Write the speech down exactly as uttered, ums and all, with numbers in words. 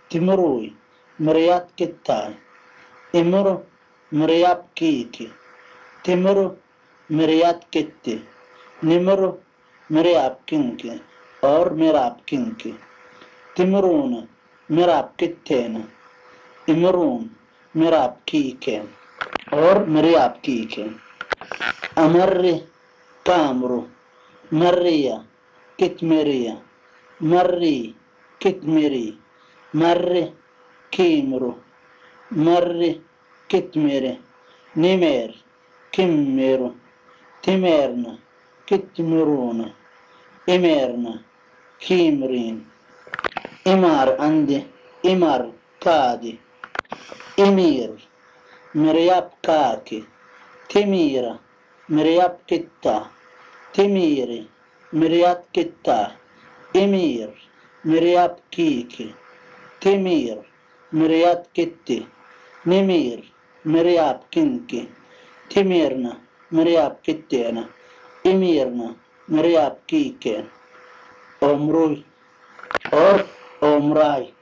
تمروي مريات كتاي إمرو مرياب كيكي تمرو مريات كتي نمرو مرياب كينكي और مراب كينكي تمرون مراب كتينا إمرون مراب كيكين और مرياب كيكين أمري كامرو مريا كتمريا مري كتمري مري كيمرو مري كتمري نمير كميرو تميرنا كتمرونا إميرنا كيمرين إمار عندي إمار كادي إمير مرياب كاكي تميرة مرياب كتا تميري مرياب كتا إمير مرياب كيكي تمير مرياب كتي نمير مرياب كنكي تميرنا مرياب كتينا إميرنا مرياب كيكين أمروي और ओमराय